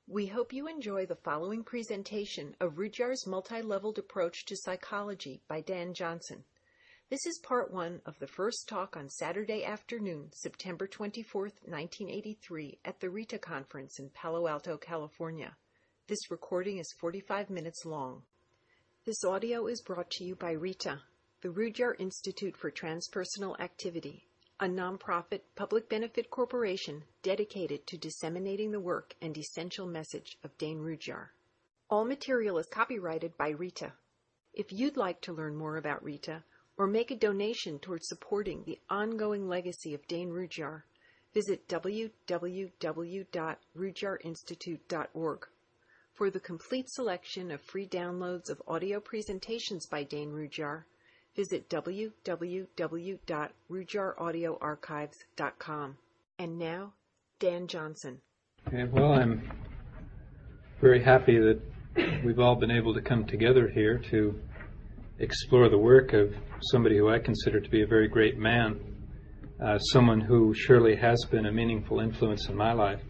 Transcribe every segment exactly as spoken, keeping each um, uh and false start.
We hope you enjoy the following presentation of Rudyard's Multi-Leveled Approach to Psychology by Dan Johnson. This is part one of the first talk on Saturday afternoon, September twenty-fourth, nineteen eighty-three, at the RITA conference in Palo Alto, California. This recording is forty-five minutes long. This audio is brought to you by RITA, the Rudyard Institute for Transpersonal Activity, a nonprofit public benefit corporation dedicated to disseminating the work and essential message of Dane Rudhyar. All material is copyrighted by RITA. If you'd like to learn more about RITA or make a donation towards supporting the ongoing legacy of Dane Rudhyar, visit w w w dot rudyard institute dot org. For the complete selection of free downloads of audio presentations by Dane Rudhyar, visit w w w dot rudyard audio archives dot com. And now, Dan Johnson. Okay, well, I'm very happy that we've all been able to come together here to explore the work of somebody who I consider to be a very great man, uh, someone who surely has been a meaningful influence in my life.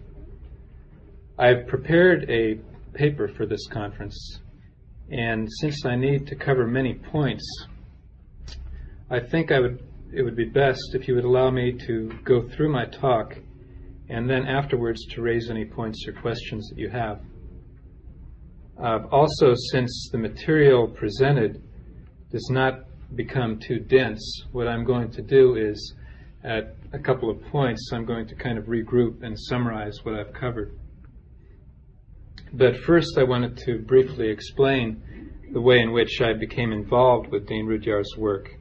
I've prepared a paper for this conference, and since I need to cover many points, I think I would it would be best if you would allow me to go through my talk and then afterwards to raise any points or questions that you have. Uh, also, since the material presented does not become too dense, what I'm going to do is, at a couple of points, I'm going to kind of regroup and summarize what I've covered. But first I wanted to briefly explain the way in which I became involved with Dane Rudhyar's work.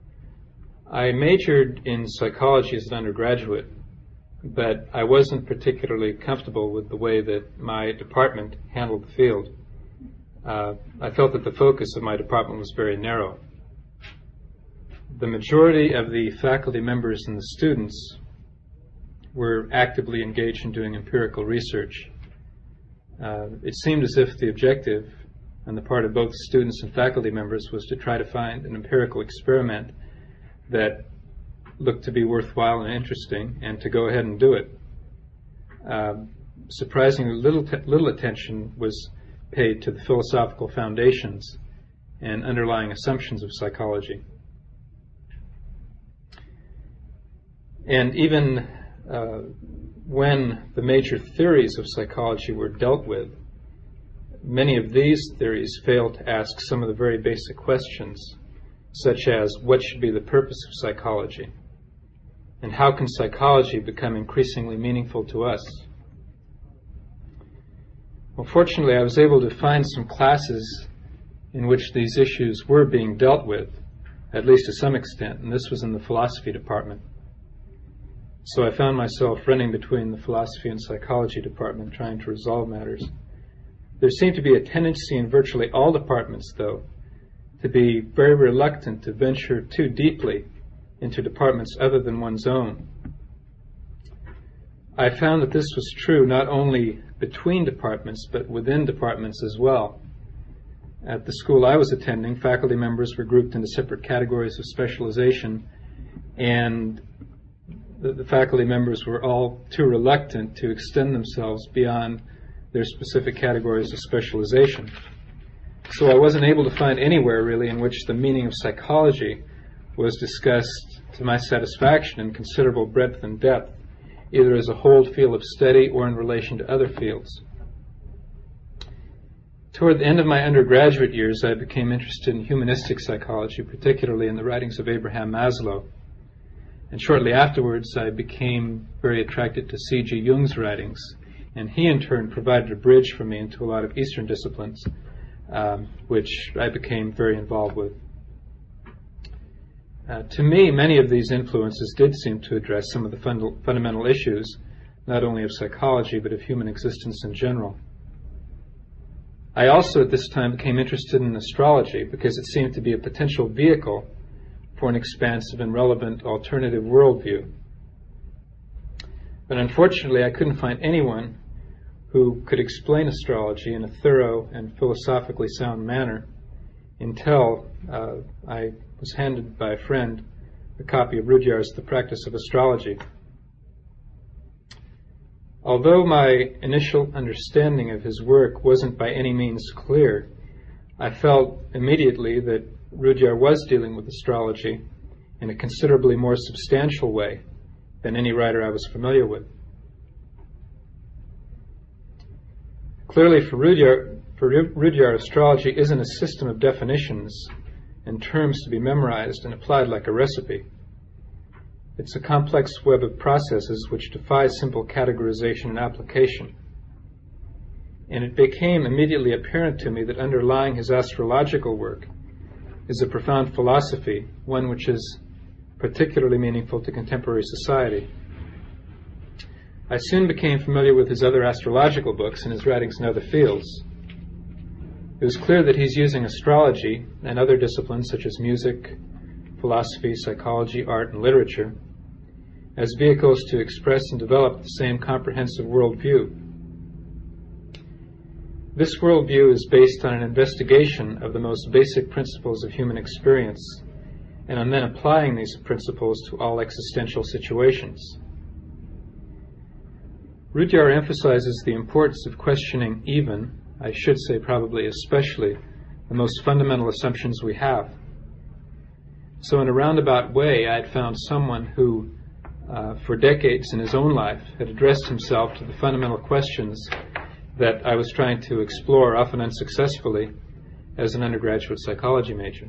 I majored in psychology as an undergraduate, but I wasn't particularly comfortable with the way that my department handled the field. Uh, I felt that the focus of my department was very narrow. The majority of the faculty members and the students were actively engaged in doing empirical research. Uh, it seemed as if the objective on the part of both students and faculty members was to try to find an empirical experiment that looked to be worthwhile and interesting, and to go ahead and do it. Uh, surprisingly, little, t- little attention was paid to the philosophical foundations and underlying assumptions of psychology. And even uh, when the major theories of psychology were dealt with, many of these theories failed to ask some of the very basic questions, such as what should be the purpose of psychology, and how can psychology become increasingly meaningful to us. Well, fortunately, I was able to find some classes in which these issues were being dealt with, at least to some extent, and this was in the philosophy department. So I found myself running between the philosophy and psychology department trying to resolve matters. There seemed to be a tendency in virtually all departments, though, to be very reluctant to venture too deeply into departments other than one's own. I found that this was true not only between departments, but within departments as well. At the school I was attending, faculty members were grouped into separate categories of specialization, and the, the faculty members were all too reluctant to extend themselves beyond their specific categories of specialization. So I wasn't able to find anywhere, really, in which the meaning of psychology was discussed to my satisfaction in considerable breadth and depth, either as a whole field of study or in relation to other fields. Toward the end of my undergraduate years, I became interested in humanistic psychology, particularly in the writings of Abraham Maslow. And shortly afterwards, I became very attracted to C G Jung's writings, and he in turn provided a bridge for me into a lot of Eastern disciplines, Um, which I became very involved with. Uh, to me, many of these influences did seem to address some of the fund- fundamental issues, not only of psychology, but of human existence in general. I also at this time became interested in astrology because it seemed to be a potential vehicle for an expansive and relevant alternative worldview. But unfortunately, I couldn't find anyone who could explain astrology in a thorough and philosophically sound manner until uh, I was handed by a friend a copy of Rudhyar's The Practice of Astrology. Although my initial understanding of his work wasn't by any means clear, I felt immediately that Rudyard was dealing with astrology in a considerably more substantial way than any writer I was familiar with. Clearly, for Rudyard, for Rudyard, astrology isn't a system of definitions and terms to be memorized and applied like a recipe. It's a complex web of processes which defies simple categorization and application. And it became immediately apparent to me that underlying his astrological work is a profound philosophy, one which is particularly meaningful to contemporary society. I soon became familiar with his other astrological books and his writings in other fields. It was clear that he's using astrology and other disciplines such as music, philosophy, psychology, art, and literature as vehicles to express and develop the same comprehensive worldview. This worldview is based on an investigation of the most basic principles of human experience and on then applying these principles to all existential situations. Rudyard emphasizes the importance of questioning even, I should say probably especially, the most fundamental assumptions we have. So in a roundabout way, I had found someone who, uh, for decades in his own life, had addressed himself to the fundamental questions that I was trying to explore, often unsuccessfully, as an undergraduate psychology major.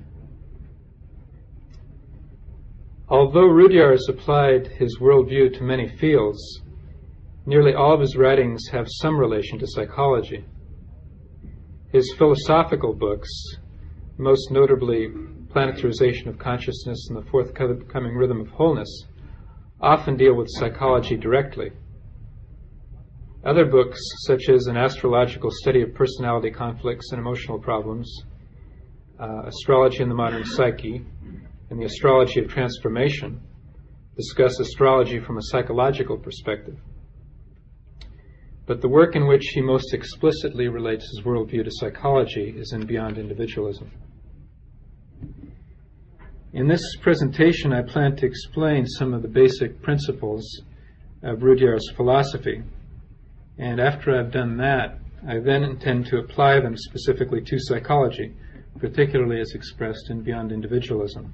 Although Rudyard has applied his worldview to many fields, nearly all of his writings have some relation to psychology. His philosophical books, most notably Planetarization of Consciousness and the Forthcoming Rhythm of Wholeness, often deal with psychology directly. Other books, such as An Astrological Study of Personality Conflicts and Emotional Problems, uh, Astrology in the Modern Psyche, and The Astrology of Transformation, discuss astrology from a psychological perspective. But the work in which he most explicitly relates his worldview to psychology is in Beyond Individualism. In this presentation, I plan to explain some of the basic principles of Rudyard's philosophy. And after I've done that, I then intend to apply them specifically to psychology, particularly as expressed in Beyond Individualism.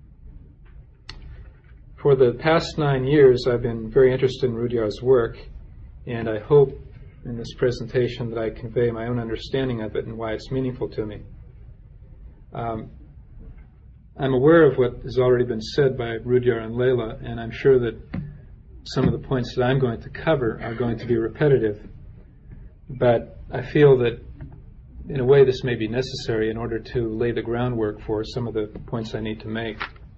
For the past nine years, I've been very interested in Rudyard's work, and I hope in this presentation that I convey my own understanding of it and why it's meaningful to me. Um, I'm aware of what has already been said by Rudyard and Leila, and I'm sure that some of the points that I'm going to cover are going to be repetitive, but I feel that in a way this may be necessary in order to lay the groundwork for some of the points I need to make.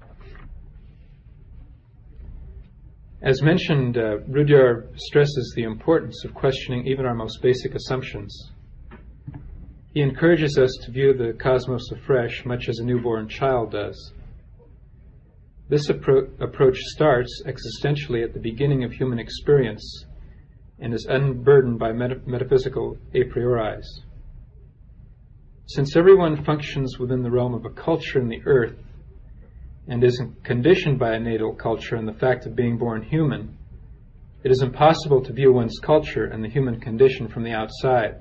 As mentioned, uh, Rudyard stresses the importance of questioning even our most basic assumptions. He encourages us to view the cosmos afresh, much as a newborn child does. This appro- approach starts existentially at the beginning of human experience and is unburdened by meta- metaphysical a prioris. Since everyone functions within the realm of a culture in the earth and isn't conditioned by a natal culture and the fact of being born human, it is impossible to view one's culture and the human condition from the outside.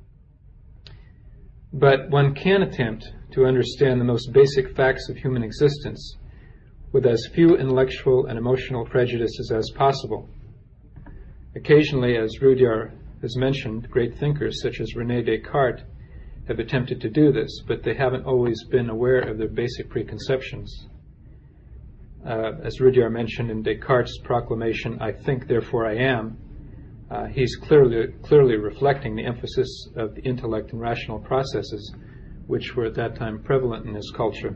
But one can attempt to understand the most basic facts of human existence with as few intellectual and emotional prejudices as possible. Occasionally, as Rudyard has mentioned, great thinkers such as René Descartes have attempted to do this, but they haven't always been aware of their basic preconceptions. Uh, as Rudyard mentioned in Descartes' proclamation, "I think, therefore I am," uh, he's clearly, clearly reflecting the emphasis of the intellect and rational processes which were at that time prevalent in his culture.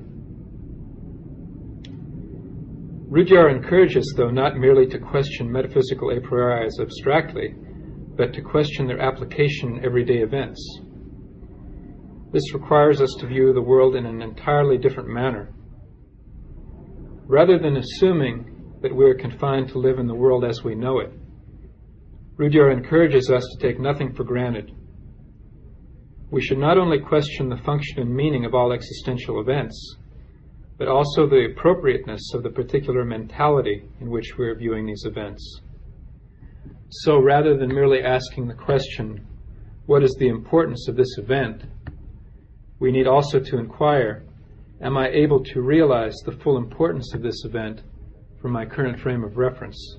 Rudyard encourages, though, not merely to question metaphysical a prioris abstractly, but to question their application in everyday events. This requires us to view the world in an entirely different manner. Rather than assuming that we are confined to live in the world as we know it, Rudyard encourages us to take nothing for granted. We should not only question the function and meaning of all existential events, but also the appropriateness of the particular mentality in which we are viewing these events. So rather than merely asking the question, what is the importance of this event, we need also to inquire, am I able to realize the full importance of this event from my current frame of reference?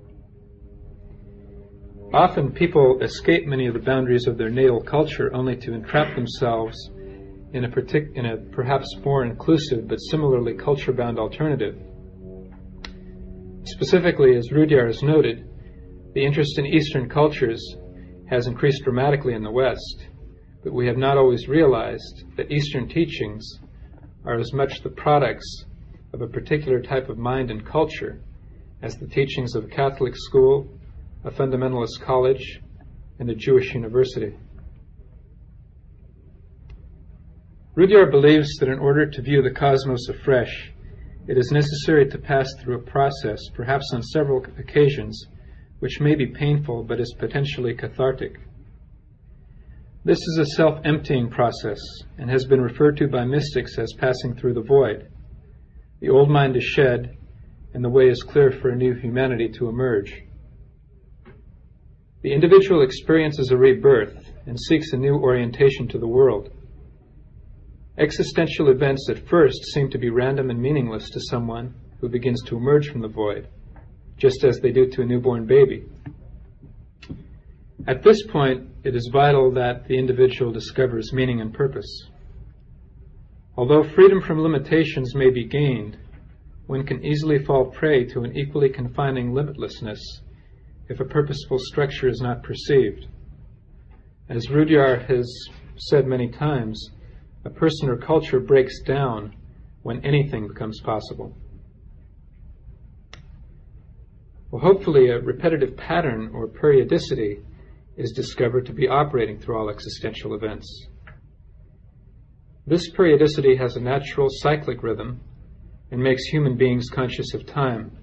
Often people escape many of the boundaries of their natal culture only to entrap themselves in a, partic- in a perhaps more inclusive but similarly culture-bound alternative. Specifically, as Rudyard has noted, the interest in Eastern cultures has increased dramatically in the West, but we have not always realized that Eastern teachings are as much the products of a particular type of mind and culture as the teachings of a Catholic school, a fundamentalist college, and a Jewish university. Rudyard believes that in order to view the cosmos afresh, it is necessary to pass through a process, perhaps on several occasions, which may be painful but is potentially cathartic. This is a self-emptying process and has been referred to by mystics as passing through the void. The old mind is shed, and the way is clear for a new humanity to emerge. The individual experiences a rebirth and seeks a new orientation to the world. Existential events at first seem to be random and meaningless to someone who begins to emerge from the void, just as they do to a newborn baby. At this point, it is vital that the individual discovers meaning and purpose. Although freedom from limitations may be gained, one can easily fall prey to an equally confining limitlessness if a purposeful structure is not perceived. As Rudyard has said many times, a person or culture breaks down when anything becomes possible. Well, hopefully a repetitive pattern or periodicity is discovered to be operating through all existential events. This periodicity has a natural cyclic rhythm and makes human beings conscious of time.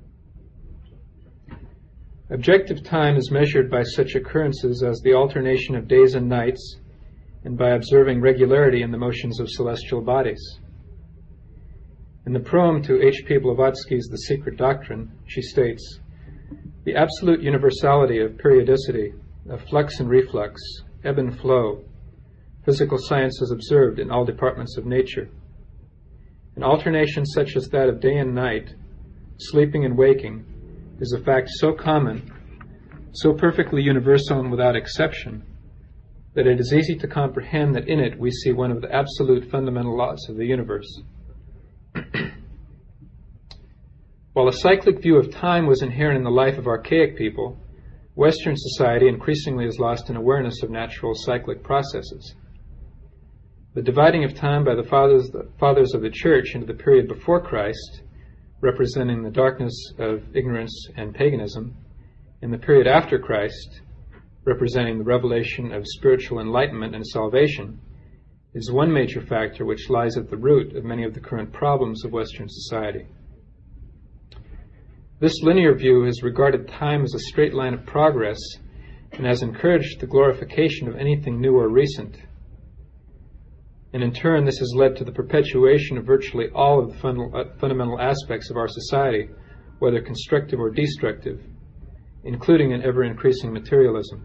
Objective time is measured by such occurrences as the alternation of days and nights, and by observing regularity in the motions of celestial bodies. In the proem to H P Blavatsky's The Secret Doctrine, she states, "The absolute universality of periodicity, of flux and reflux, ebb and flow, physical science has observed in all departments of nature. An alternation such as that of day and night, sleeping and waking, is a fact so common, so perfectly universal and without exception, that it is easy to comprehend that in it we see one of the absolute fundamental laws of the universe." While a cyclic view of time was inherent in the life of archaic people, Western society increasingly has lost an awareness of natural cyclic processes. The dividing of time by the fathers, the fathers of the Church into the period before Christ, representing the darkness of ignorance and paganism, and the period after Christ, representing the revelation of spiritual enlightenment and salvation, is one major factor which lies at the root of many of the current problems of Western society. This linear view has regarded time as a straight line of progress and has encouraged the glorification of anything new or recent. And in turn, this has led to the perpetuation of virtually all of the fun- uh, fundamental aspects of our society, whether constructive or destructive, including an ever-increasing materialism.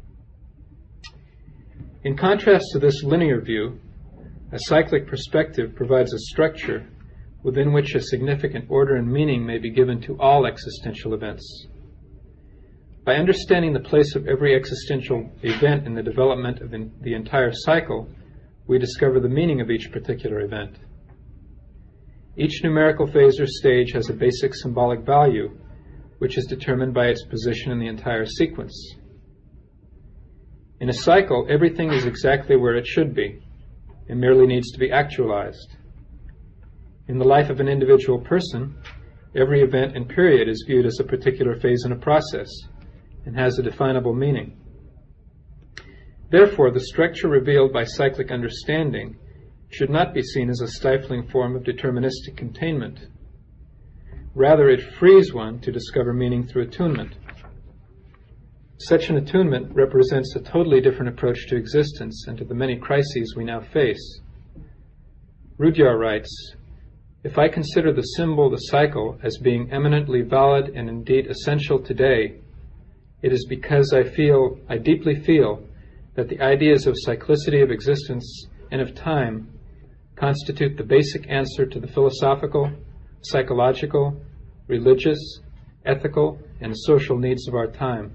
In contrast to this linear view, a cyclic perspective provides a structure within which a significant order and meaning may be given to all existential events. By understanding the place of every existential event in the development of in the entire cycle, we discover the meaning of each particular event. Each numerical phase or stage has a basic symbolic value, which is determined by its position in the entire sequence. In a cycle, everything is exactly where it should be. It merely needs to be actualized. In the life of an individual person, every event and period is viewed as a particular phase in a process and has a definable meaning. Therefore, the structure revealed by cyclic understanding should not be seen as a stifling form of deterministic containment. Rather, it frees one to discover meaning through attunement. Such an attunement represents a totally different approach to existence and to the many crises we now face. Rudyard writes, "If I consider the symbol, the cycle, as being eminently valid and indeed essential today, it is because I feel, I deeply feel, that the ideas of cyclicity of existence and of time constitute the basic answer to the philosophical, psychological, religious, ethical, and social needs of our time.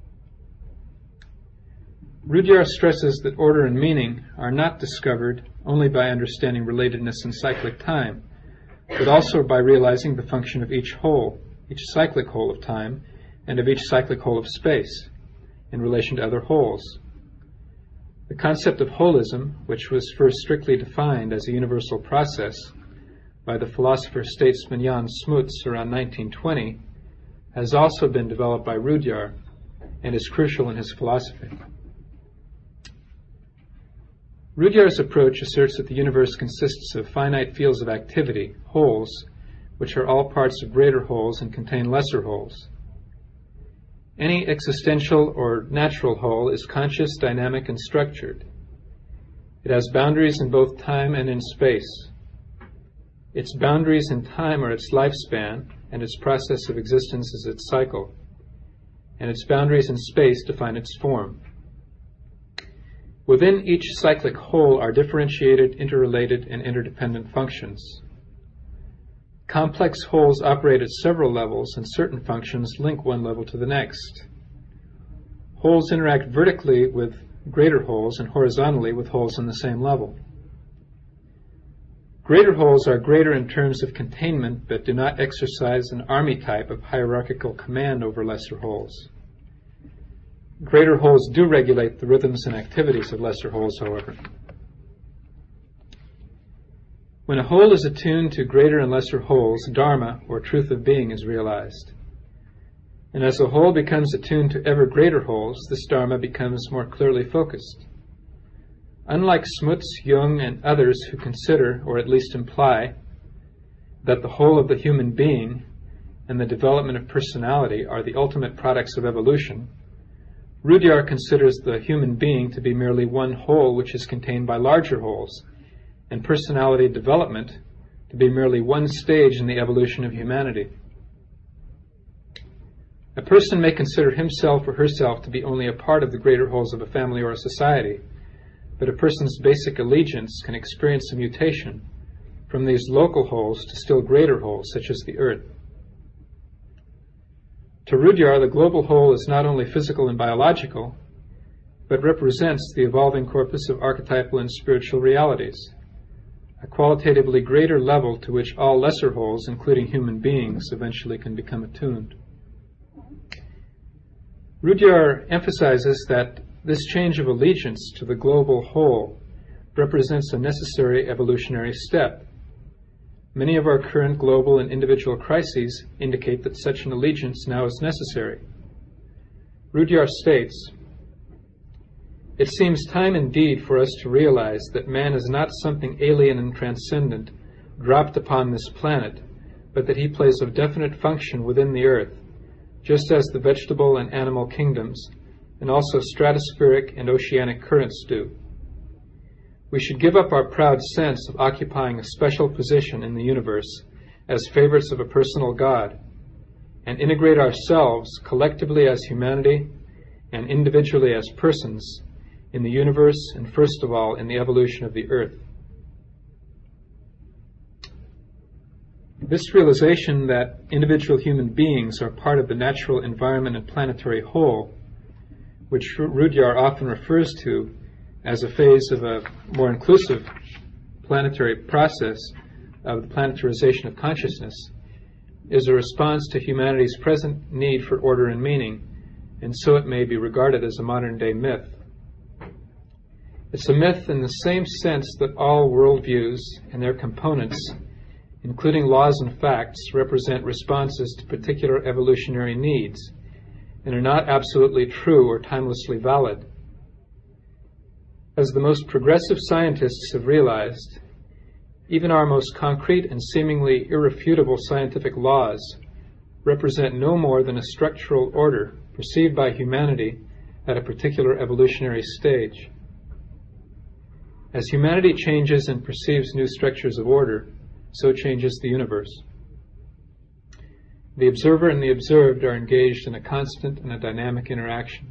Rudyard stresses that order and meaning are not discovered only by understanding relatedness in cyclic time, but also by realizing the function of each whole, each cyclic whole of time, and of each cyclic whole of space, in relation to other wholes. The concept of holism, which was first strictly defined as a universal process by the philosopher-statesman Jan Smuts around nineteen twenty, has also been developed by Rudyard and is crucial in his philosophy. Rudyard's approach asserts that the universe consists of finite fields of activity, wholes, which are all parts of greater wholes and contain lesser wholes. Any existential or natural whole is conscious, dynamic, and structured. It has boundaries in both time and in space. Its boundaries in time are its lifespan, and its process of existence is its cycle, and its boundaries in space define its form. Within each cyclic whole are differentiated, interrelated, and interdependent functions. Complex wholes operate at several levels, and certain functions link one level to the next. Wholes interact vertically with greater wholes and horizontally with wholes on the same level. Greater wholes are greater in terms of containment, but do not exercise an army type of hierarchical command over lesser wholes. Greater wholes do regulate the rhythms and activities of lesser wholes, however. When a whole is attuned to greater and lesser wholes, dharma, or truth of being, is realized. And as a whole becomes attuned to ever greater wholes, this dharma becomes more clearly focused. Unlike Smuts, Jung, and others who consider, or at least imply, that the whole of the human being and the development of personality are the ultimate products of evolution, Rudyard considers the human being to be merely one whole which is contained by larger wholes, and personality development to be merely one stage in the evolution of humanity. A person may consider himself or herself to be only a part of the greater wholes of a family or a society, but a person's basic allegiance can experience a mutation from these local wholes to still greater wholes, such as the earth. To Rudyard, the global whole is not only physical and biological, but represents the evolving corpus of archetypal and spiritual realities, a qualitatively greater level to which all lesser wholes, including human beings, eventually can become attuned. Rudyard emphasizes that this change of allegiance to the global whole represents a necessary evolutionary step. Many of our current global and individual crises indicate that such an allegiance now is necessary. Rudyard states, "It seems time indeed for us to realize that man is not something alien and transcendent dropped upon this planet, but that he plays a definite function within the earth, just as the vegetable and animal kingdoms, and also stratospheric and oceanic currents do. We should give up our proud sense of occupying a special position in the universe as favorites of a personal God, and integrate ourselves collectively as humanity and individually as persons in the universe, and first of all in the evolution of the earth." This realization that individual human beings are part of the natural environment and planetary whole, which Rudyard often refers to as a phase of a more inclusive planetary process of the planetarization of consciousness, is a response to humanity's present need for order and meaning, and so it may be regarded as a modern-day myth. It's a myth in the same sense that all worldviews and their components, including laws and facts, represent responses to particular evolutionary needs, and are not absolutely true or timelessly valid. As the most progressive scientists have realized, even our most concrete and seemingly irrefutable scientific laws represent no more than a structural order perceived by humanity at a particular evolutionary stage. As humanity changes and perceives new structures of order, so changes the universe. The observer and the observed are engaged in a constant and a dynamic interaction.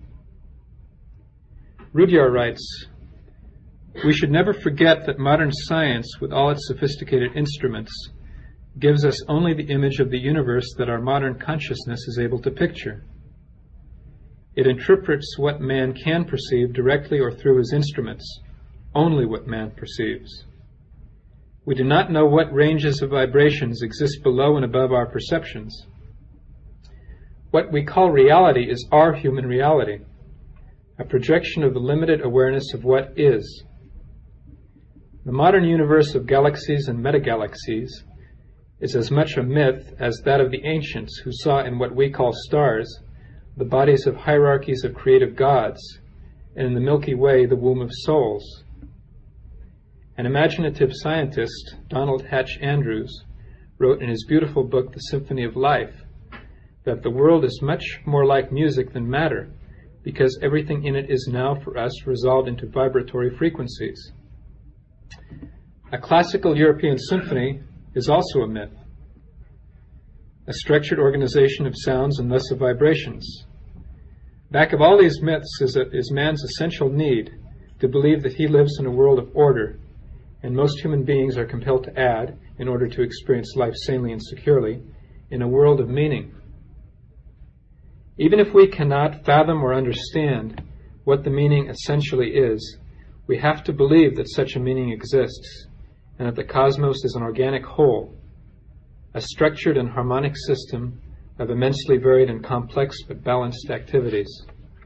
Rudyard writes, "We should never forget that modern science, with all its sophisticated instruments, gives us only the image of the universe that our modern consciousness is able to picture. It interprets what man can perceive directly or through his instruments, only what man perceives. We do not know what ranges of vibrations exist below and above our perceptions. What we call reality is our human reality, a projection of the limited awareness of what is. The modern universe of galaxies and metagalaxies is as much a myth as that of the ancients who saw in what we call stars the bodies of hierarchies of creative gods, and in the Milky Way the womb of souls. An imaginative scientist, Donald Hatch Andrews, wrote in his beautiful book, The Symphony of Life, that the world is much more like music than matter, because everything in it is now for us resolved into vibratory frequencies. A classical European symphony is also a myth, a structured organization of sounds and thus of vibrations. Back of all these myths is, a, is man's essential need to believe that he lives in a world of order, and most human beings are compelled to add, in order to experience life sanely and securely, in a world of meaning. Even if we cannot fathom or understand what the meaning essentially is, we have to believe that such a meaning exists, and that the cosmos is an organic whole, a structured and harmonic system of immensely varied and complex but balanced activities.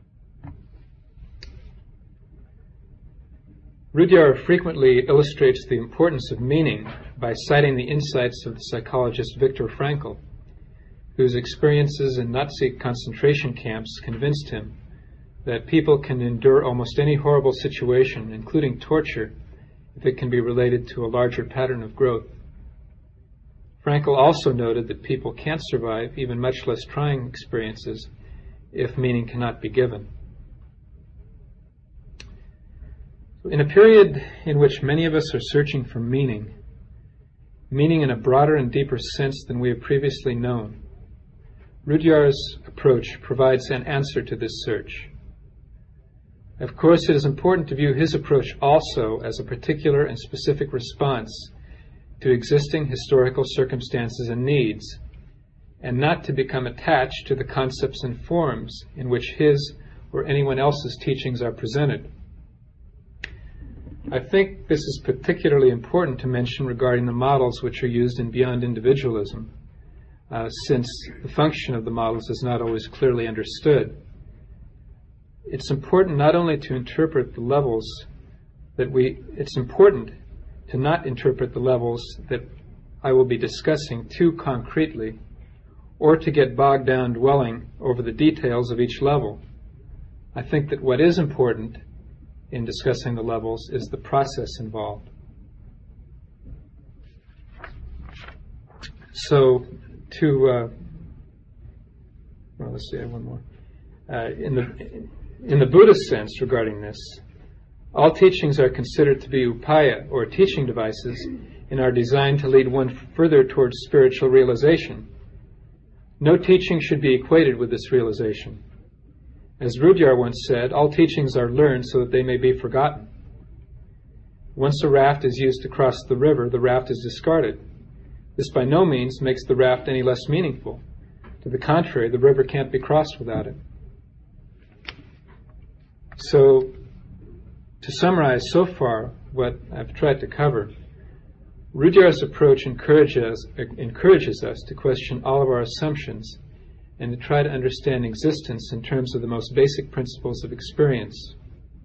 Rudyard frequently illustrates the importance of meaning by citing the insights of the psychologist Viktor Frankl, whose experiences in Nazi concentration camps convinced him that people can endure almost any horrible situation, including torture, if it can be related to a larger pattern of growth. Frankl also noted that people can't survive even much less trying experiences if meaning cannot be given. In a period in which many of us are searching for meaning, meaning in a broader and deeper sense than we have previously known, Rudyard's approach provides an answer to this search. Of course, it is important to view his approach also as a particular and specific response to existing historical circumstances and needs, and not to become attached to the concepts and forms in which his or anyone else's teachings are presented. I think this is particularly important to mention regarding the models which are used in Beyond Individualism, uh, since the function of the models is not always clearly understood. It's important not only to interpret the levels that we, it's important to not interpret the levels that I will be discussing too concretely, or to get bogged down dwelling over the details of each level. I think that what is important in discussing the levels is the process involved. So, to, uh, well, let's see, I have one more. Uh, in the in the Buddhist sense regarding this, all teachings are considered to be upaya, or teaching devices, and are designed to lead one further towards spiritual realization. No teaching should be equated with this realization. As Rudyard once said, all teachings are learned so that they may be forgotten. Once a raft is used to cross the river, the raft is discarded. This by no means makes the raft any less meaningful. To the contrary, the river can't be crossed without it. So, to summarize so far what I've tried to cover, Rudyard's approach encourages, encourages us to question all of our assumptions and to try to understand existence in terms of the most basic principles of experience.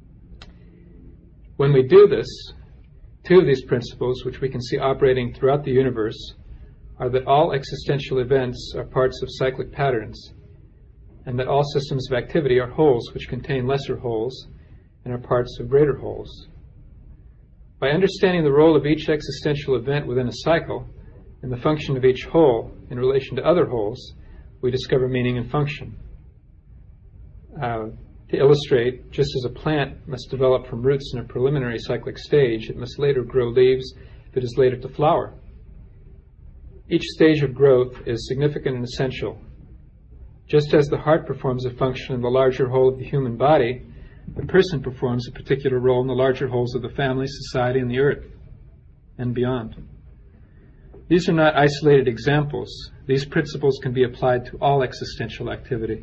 When we do this, two of these principles, which we can see operating throughout the universe, are that all existential events are parts of cyclic patterns, and that all systems of activity are wholes which contain lesser wholes and are parts of greater wholes. By understanding the role of each existential event within a cycle and the function of each whole in relation to other wholes, we discover meaning and function. Uh, to illustrate, just as a plant must develop from roots in a preliminary cyclic stage, it must later grow leaves if it is later to flower. Each stage of growth is significant and essential. Just as the heart performs a function in the larger whole of the human body, the person performs a particular role in the larger wholes of the family, society, and the earth, and beyond. These are not isolated examples. These principles can be applied to all existential activity.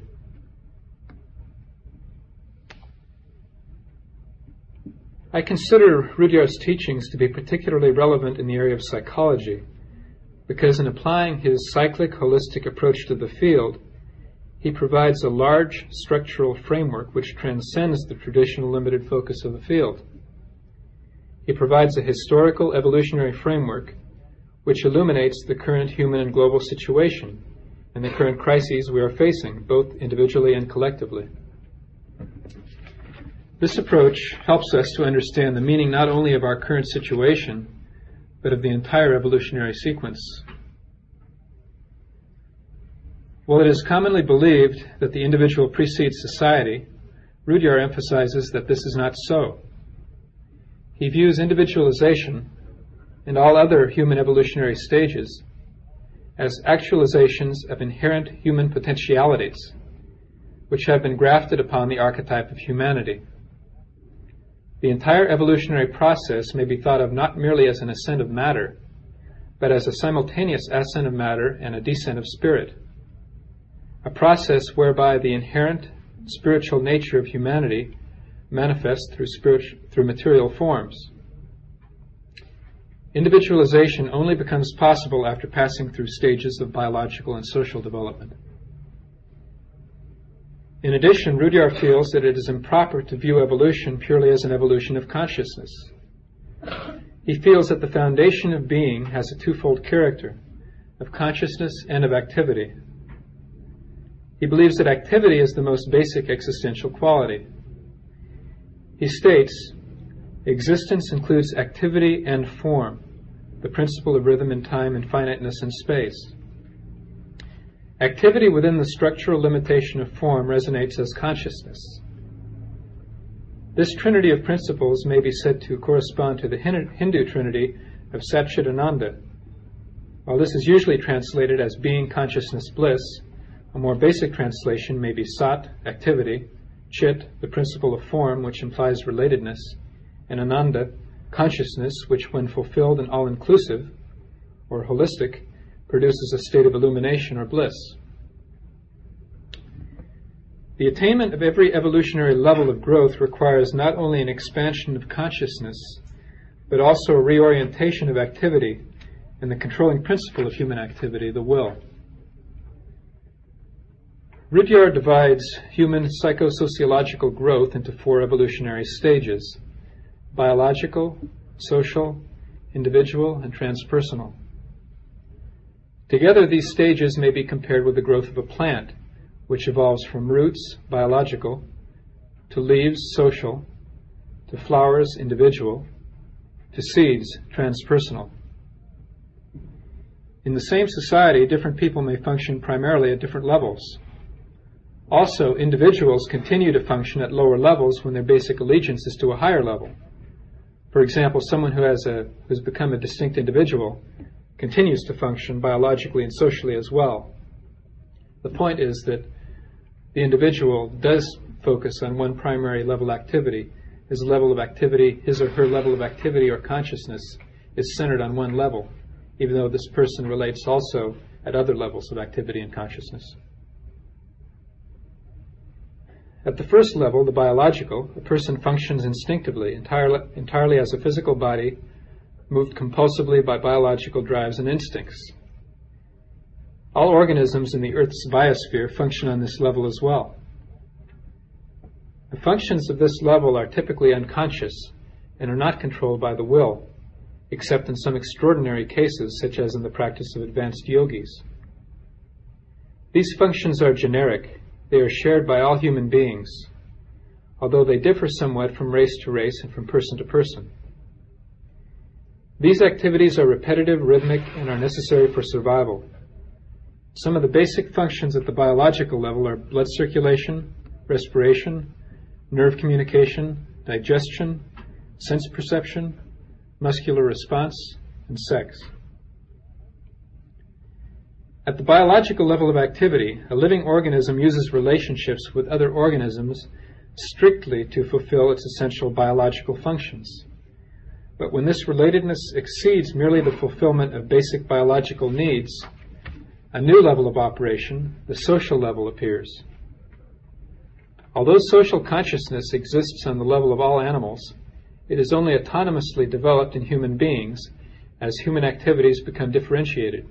I consider Rudyard's teachings to be particularly relevant in the area of psychology, because in applying his cyclic, holistic approach to the field, he provides a large structural framework which transcends the traditional limited focus of the field. He provides a historical evolutionary framework which illuminates the current human and global situation and the current crises we are facing, both individually and collectively. This approach helps us to understand the meaning not only of our current situation, but of the entire evolutionary sequence. While it is commonly believed that the individual precedes society, Rudyard emphasizes that this is not so. He views individualization and all other human evolutionary stages as actualizations of inherent human potentialities, which have been grafted upon the archetype of humanity. The entire evolutionary process may be thought of not merely as an ascent of matter, but as a simultaneous ascent of matter and a descent of spirit, a process whereby the inherent spiritual nature of humanity manifests through, spirit- through material forms. Individualization only becomes possible after passing through stages of biological and social development. In addition, Rudyard feels that it is improper to view evolution purely as an evolution of consciousness. He feels that the foundation of being has a twofold character, of consciousness and of activity. He believes that activity is the most basic existential quality. He states, existence includes activity and form, the principle of rhythm in time and finiteness in space. Activity within the structural limitation of form resonates as consciousness. This trinity of principles may be said to correspond to the Hindu trinity of Satchidananda. While this is usually translated as being, consciousness, bliss, a more basic translation may be Sat, activity, Chit, the principle of form, which implies relatedness, and Ananda, consciousness, which when fulfilled and all-inclusive, or holistic, produces a state of illumination or bliss. The attainment of every evolutionary level of growth requires not only an expansion of consciousness, but also a reorientation of activity and the controlling principle of human activity, the will. Rudyard divides human psychosociological growth into four evolutionary stages: biological, social, individual, and transpersonal. Together, these stages may be compared with the growth of a plant, which evolves from roots, biological, to leaves, social, to flowers, individual, to seeds, transpersonal. In the same society, different people may function primarily at different levels. Also, individuals continue to function at lower levels when their basic allegiance is to a higher level. For example, someone who has a, who's become a distinct individual continues to function biologically and socially as well. The point is that the individual does focus on one primary level activity. His level of activity, his or her level of activity or consciousness is centered on one level, even though this person relates also at other levels of activity and consciousness. At the first level, the biological, a person functions instinctively, entirely, entirely as a physical body, moved compulsively by biological drives and instincts. All organisms in the Earth's biosphere function on this level as well. The functions of this level are typically unconscious and are not controlled by the will, except in some extraordinary cases, such as in the practice of advanced yogis. These functions are generic. They are shared by all human beings, although they differ somewhat from race to race and from person to person. These activities are repetitive, rhythmic, and are necessary for survival. Some of the basic functions at the biological level are blood circulation, respiration, nerve communication, digestion, sense perception, muscular response, and sex. At the biological level of activity, a living organism uses relationships with other organisms strictly to fulfill its essential biological functions. But when this relatedness exceeds merely the fulfillment of basic biological needs, a new level of operation, the social level, appears. Although social consciousness exists on the level of all animals, it is only autonomously developed in human beings as human activities become differentiated.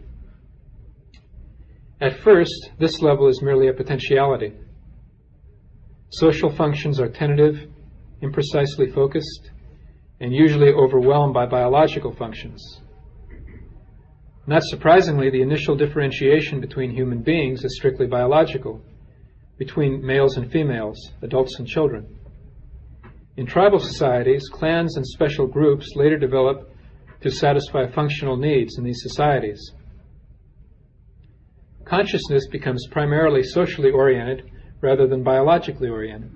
At first, this level is merely a potentiality. Social functions are tentative, imprecisely focused, and usually overwhelmed by biological functions. Not surprisingly, the initial differentiation between human beings is strictly biological, between males and females, adults and children. In tribal societies, clans and special groups later develop to satisfy functional needs in these societies. Consciousness becomes primarily socially oriented rather than biologically oriented.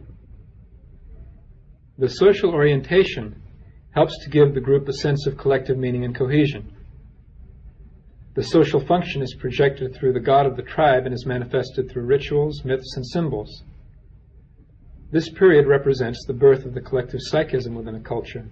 The social orientation helps to give the group a sense of collective meaning and cohesion. The social function is projected through the god of the tribe and is manifested through rituals, myths, and symbols. This period represents the birth of the collective psychism within a culture.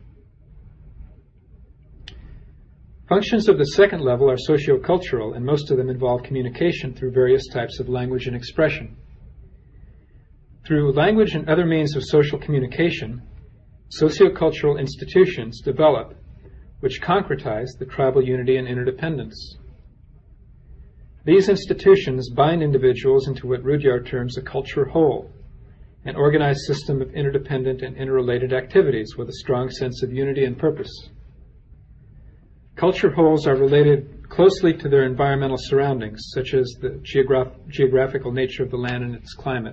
Functions of the second level are socio-cultural, and most of them involve communication through various types of language and expression. Through language and other means of social communication, socio-cultural institutions develop, which concretize the tribal unity and interdependence. These institutions bind individuals into what Rudyard terms a culture whole, an organized system of interdependent and interrelated activities with a strong sense of unity and purpose. Culture wholes are related closely to their environmental surroundings, such as the geograph- geographical nature of the land and its climate.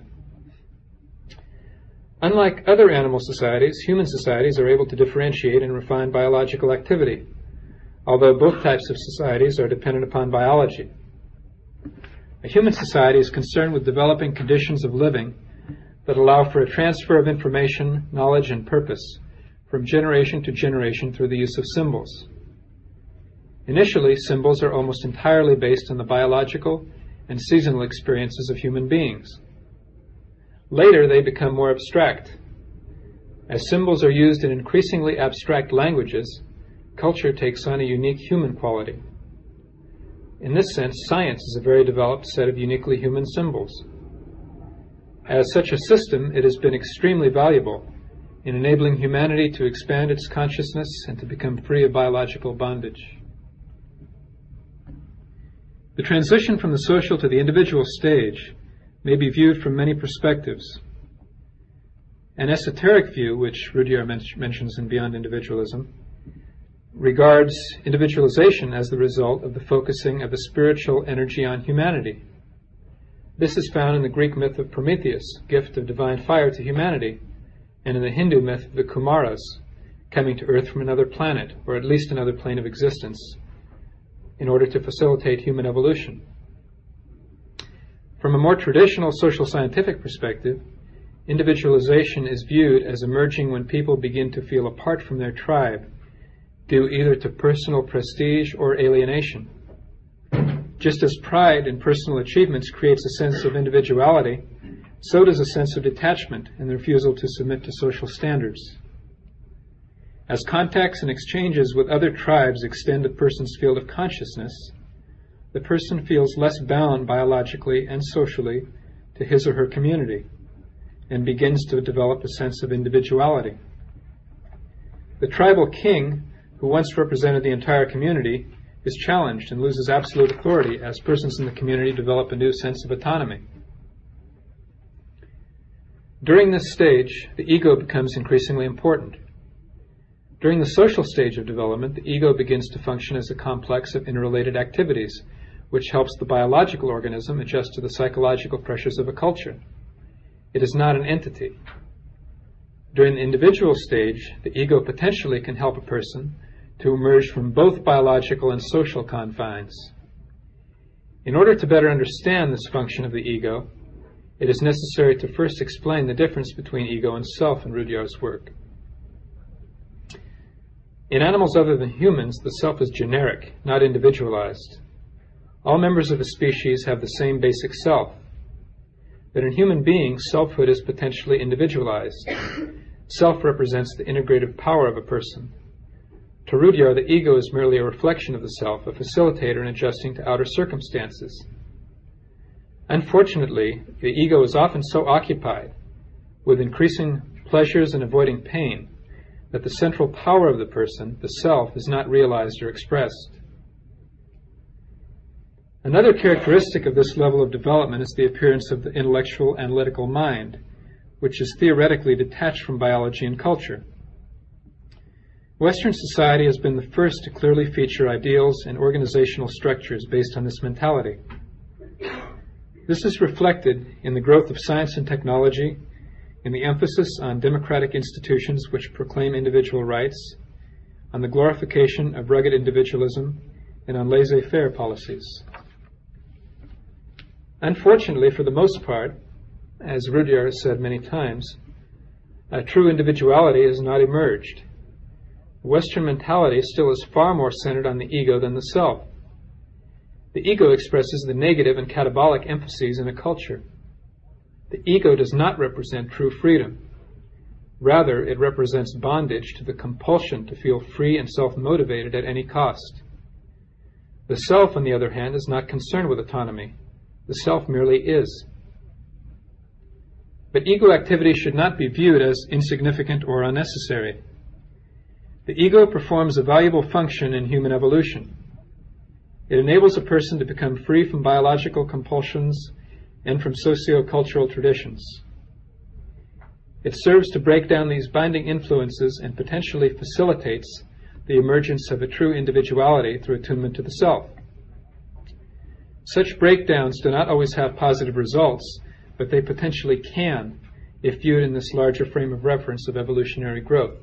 Unlike other animal societies, human societies are able to differentiate and refine biological activity, although both types of societies are dependent upon biology. A human society is concerned with developing conditions of living that allow for a transfer of information, knowledge, and purpose from generation to generation through the use of symbols. Initially, symbols are almost entirely based on the biological and seasonal experiences of human beings. Later, they become more abstract. As symbols are used in increasingly abstract languages, culture takes on a unique human quality. In this sense, science is a very developed set of uniquely human symbols. As such a system, it has been extremely valuable in enabling humanity to expand its consciousness and to become free of biological bondage. The transition from the social to the individual stage may be viewed from many perspectives. An esoteric view, which Rudyard men- mentions in Beyond Individualism, regards individualization as the result of the focusing of the spiritual energy on humanity. This is found in the Greek myth of Prometheus, gift of divine fire to humanity, and in the Hindu myth of the Kumaras, coming to Earth from another planet, or at least another plane of existence, in order to facilitate human evolution. From a more traditional social scientific perspective, individualization is viewed as emerging when people begin to feel apart from their tribe, due either to personal prestige or alienation. Just as pride in personal achievements creates a sense of individuality, so does a sense of detachment and the refusal to submit to social standards. As contacts and exchanges with other tribes extend a person's field of consciousness, the person feels less bound biologically and socially to his or her community and begins to develop a sense of individuality. The tribal king, who once represented the entire community, is challenged and loses absolute authority as persons in the community develop a new sense of autonomy. During this stage, the ego becomes increasingly important. During the social stage of development, the ego begins to function as a complex of interrelated activities, which helps the biological organism adjust to the psychological pressures of a culture. It is not an entity. During the individual stage, the ego potentially can help a person to emerge from both biological and social confines. In order to better understand this function of the ego, it is necessary to first explain the difference between ego and self in Rudyard's work. In animals other than humans, the self is generic, not individualized. All members of a species have the same basic self. But in human beings, selfhood is potentially individualized. Self represents the integrative power of a person. To Rudyard, the ego is merely a reflection of the self, a facilitator in adjusting to outer circumstances. Unfortunately, the ego is often so occupied with increasing pleasures and avoiding pain that the central power of the person, the self, is not realized or expressed. Another characteristic of this level of development is the appearance of the intellectual analytical mind, which is theoretically detached from biology and culture. Western society has been the first to clearly feature ideals and organizational structures based on this mentality. This is reflected in the growth of science and technology, in the emphasis on democratic institutions which proclaim individual rights, on the glorification of rugged individualism, and on laissez-faire policies. Unfortunately, for the most part, as Rudyard has said many times, a true individuality has not emerged. Western mentality still is far more centered on the ego than the self. The ego expresses the negative and catabolic emphases in a culture. The ego does not represent true freedom. Rather, it represents bondage to the compulsion to feel free and self-motivated at any cost. The self, on the other hand, is not concerned with autonomy. The self merely is. But ego activity should not be viewed as insignificant or unnecessary. The ego performs a valuable function in human evolution. It enables a person to become free from biological compulsions and from socio-cultural traditions. It serves to break down these binding influences and potentially facilitates the emergence of a true individuality through attunement to the self. Such breakdowns do not always have positive results, but they potentially can if viewed in this larger frame of reference of evolutionary growth.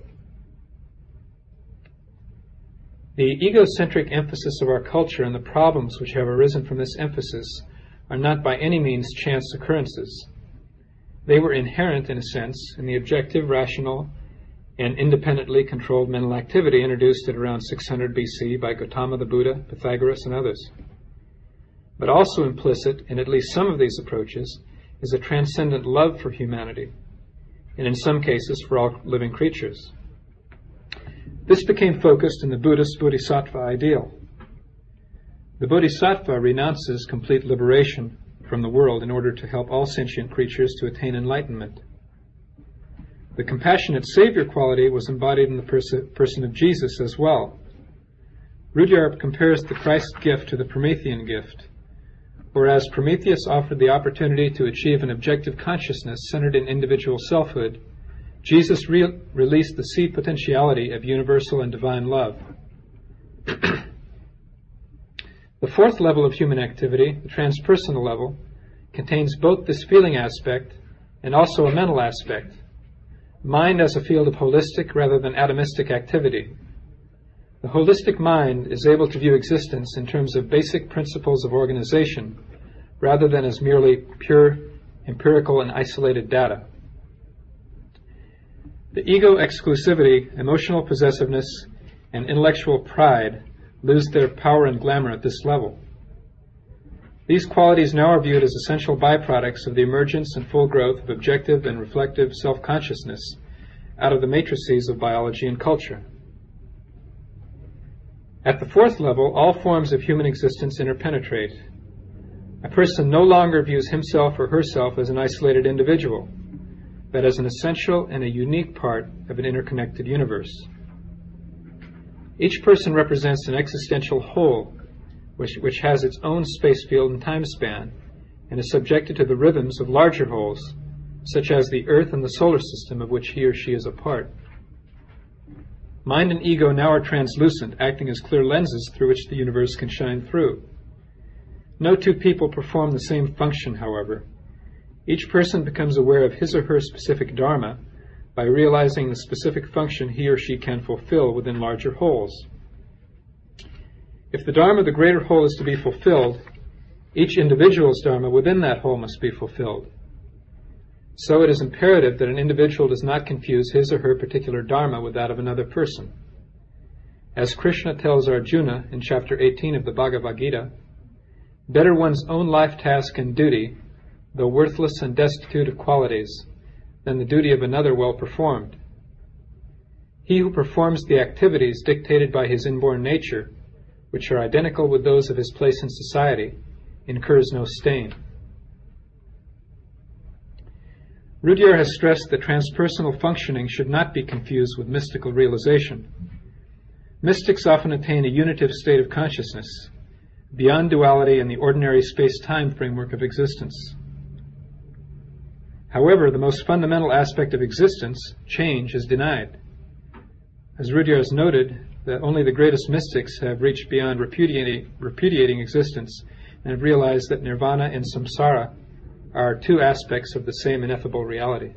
The egocentric emphasis of our culture and the problems which have arisen from this emphasis are not by any means chance occurrences. They were inherent, in a sense, in the objective, rational, and independently controlled mental activity introduced at around six hundred B C by Gautama the Buddha, Pythagoras, and others. But also implicit in at least some of these approaches is a transcendent love for humanity, and in some cases for all living creatures. This became focused in the Buddhist bodhisattva ideal. The bodhisattva renounces complete liberation from the world in order to help all sentient creatures to attain enlightenment. The compassionate savior quality was embodied in the pers- person of Jesus as well. Rudyard compares the Christ gift to the Promethean gift. Whereas Prometheus offered the opportunity to achieve an objective consciousness centered in individual selfhood, Jesus re- released the seed potentiality of universal and divine love. The fourth level of human activity, the transpersonal level, contains both this feeling aspect and also a mental aspect. Mind as a field of holistic rather than atomistic activity. The holistic mind is able to view existence in terms of basic principles of organization rather than as merely pure, empirical, and isolated data. The ego exclusivity, emotional possessiveness, and intellectual pride lose their power and glamour at this level. These qualities now are viewed as essential byproducts of the emergence and full growth of objective and reflective self-consciousness out of the matrices of biology and culture. At the fourth level, all forms of human existence interpenetrate. A person no longer views himself or herself as an isolated individual, but as an essential and a unique part of an interconnected universe. Each person represents an existential whole, which, which has its own space field and time span, and is subjected to the rhythms of larger wholes, such as the Earth and the solar system of which he or she is a part. Mind and ego now are translucent, acting as clear lenses through which the universe can shine through. No two people perform the same function, however. Each person becomes aware of his or her specific dharma by realizing the specific function he or she can fulfill within larger wholes. If the dharma of the greater whole is to be fulfilled, each individual's dharma within that whole must be fulfilled. So it is imperative that an individual does not confuse his or her particular dharma with that of another person. As Krishna tells Arjuna in chapter eighteen of the Bhagavad Gita, better one's own life task and duty, though worthless and destitute of qualities, than the duty of another well performed. He who performs the activities dictated by his inborn nature, which are identical with those of his place in society, incurs no stain. Rudyard has stressed that transpersonal functioning should not be confused with mystical realization. Mystics often attain a unitive state of consciousness, beyond duality and the ordinary space-time framework of existence. However, the most fundamental aspect of existence, change, is denied. As Rudyard has noted, that only the greatest mystics have reached beyond repudiating, repudiating existence and have realized that nirvana and samsara are two aspects of the same ineffable reality.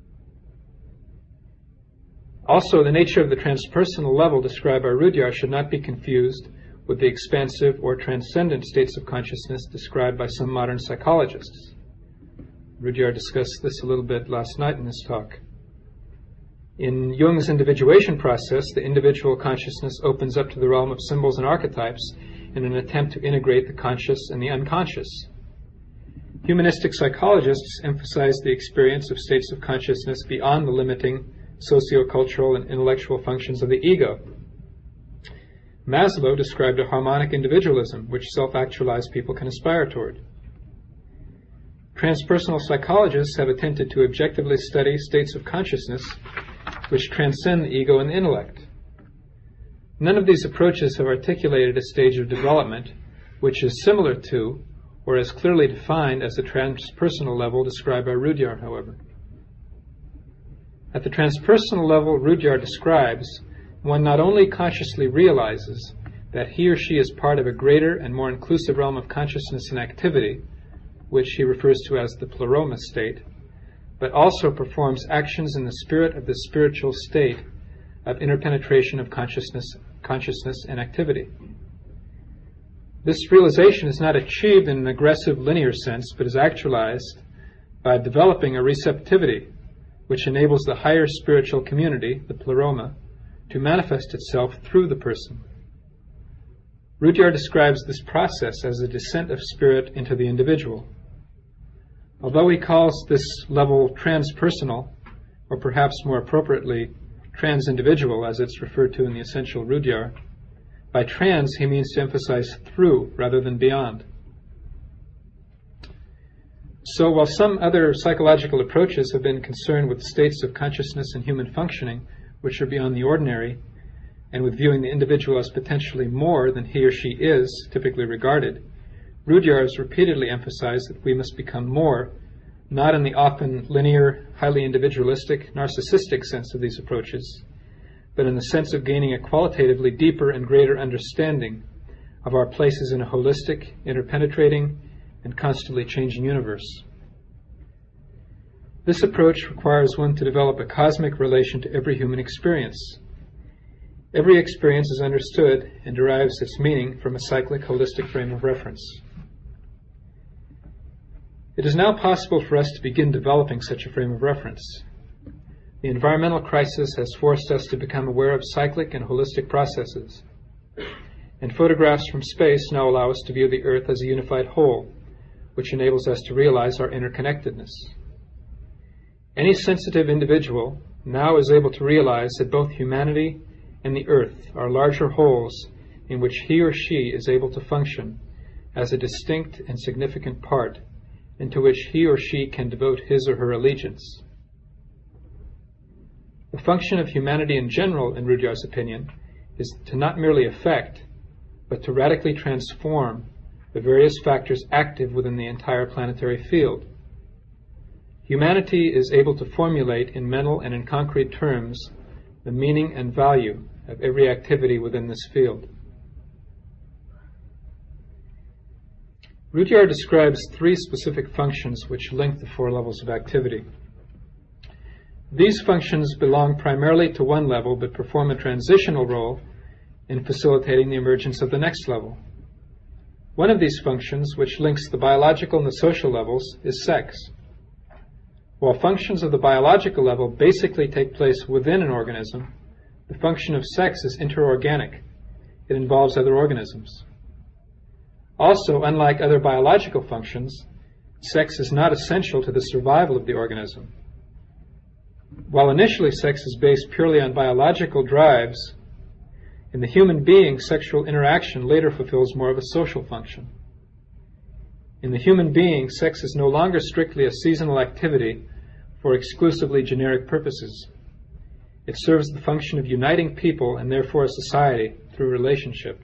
Also, the nature of the transpersonal level described by Rudyard should not be confused with the expansive or transcendent states of consciousness described by some modern psychologists. Rudyard discussed this a little bit last night in this talk. In Jung's individuation process, the individual consciousness opens up to the realm of symbols and archetypes in an attempt to integrate the conscious and the unconscious. Humanistic psychologists emphasize the experience of states of consciousness beyond the limiting socio-cultural and intellectual functions of the ego. Maslow described a harmonic individualism which self-actualized people can aspire toward. Transpersonal psychologists have attempted to objectively study states of consciousness which transcend the ego and the intellect. None of these approaches have articulated a stage of development which is similar to or as clearly defined as the transpersonal level described by Rudyard, however. At the transpersonal level Rudyard describes, one not only consciously realizes that he or she is part of a greater and more inclusive realm of consciousness and activity, which he refers to as the pleroma state, but also performs actions in the spirit of the spiritual state of interpenetration of consciousness, consciousness and activity. This realization is not achieved in an aggressive linear sense, but is actualized by developing a receptivity which enables the higher spiritual community, the pleroma, to manifest itself through the person. Rudyard describes this process as a descent of spirit into the individual. Although he calls this level transpersonal, or perhaps more appropriately trans-individual as it's referred to in the Essential Rudyard, by trans he means to emphasize through rather than beyond. So while some other psychological approaches have been concerned with states of consciousness and human functioning which are beyond the ordinary, and with viewing the individual as potentially more than he or she is typically regarded, Rudyard has repeatedly emphasized that we must become more, not in the often linear, highly individualistic, narcissistic sense of these approaches, but in the sense of gaining a qualitatively deeper and greater understanding of our places in a holistic, interpenetrating, and constantly changing universe. This approach requires one to develop a cosmic relation to every human experience. Every experience is understood and derives its meaning from a cyclic, holistic frame of reference. It is now possible for us to begin developing such a frame of reference. The environmental crisis has forced us to become aware of cyclic and holistic processes, and photographs from space now allow us to view the Earth as a unified whole, which enables us to realize our interconnectedness. Any sensitive individual now is able to realize that both humanity and the Earth are larger wholes in which he or she is able to function as a distinct and significant part, and to which he or she can devote his or her allegiance. The function of humanity in general, in Rudyard's opinion, is to not merely affect, but to radically transform the various factors active within the entire planetary field. Humanity is able to formulate in mental and in concrete terms the meaning and value of every activity within this field. Rudyard describes three specific functions which link the four levels of activity. These functions belong primarily to one level but perform a transitional role in facilitating the emergence of the next level. One of these functions, which links the biological and the social levels, is sex. While functions of the biological level basically take place within an organism, the function of sex is interorganic. It involves other organisms. Also, unlike other biological functions, sex is not essential to the survival of the organism. While initially sex is based purely on biological drives, in the human being, sexual interaction later fulfills more of a social function. In the human being, sex is no longer strictly a seasonal activity for exclusively generic purposes. It serves the function of uniting people and therefore a society through relationship.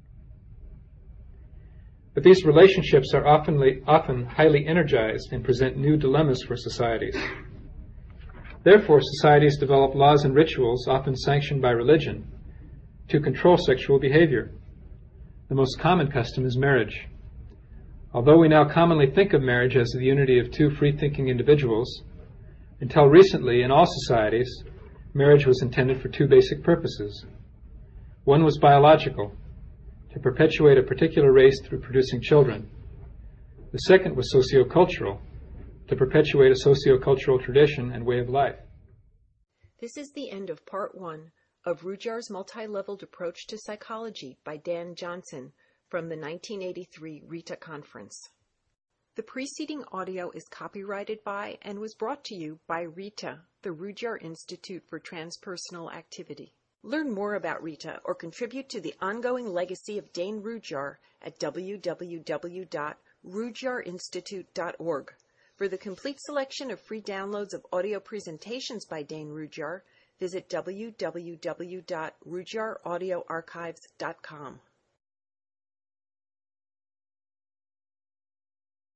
But these relationships are often, often highly energized and present new dilemmas for societies. Therefore, societies develop laws and rituals, often sanctioned by religion, to control sexual behavior. The most common custom is marriage. Although we now commonly think of marriage as the unity of two free-thinking individuals, until recently, in all societies, marriage was intended for two basic purposes. One was biological, to perpetuate a particular race through producing children. The second was sociocultural, to perpetuate a sociocultural tradition and way of life. This is the end of part one of Rujar's Multi-Leveled Approach to Psychology by Dan Johnson from the nineteen eighty-three Rita Conference. The preceding audio is copyrighted by and was brought to you by Rita, the Rujar Institute for Transpersonal Activity. Learn more about Rita or contribute to the ongoing legacy of Dane Rujar at w w w dot rujar institute dot org. For the complete selection of free downloads of audio presentations by Dane Rujar, visit w w w dot rujar audio archives dot com.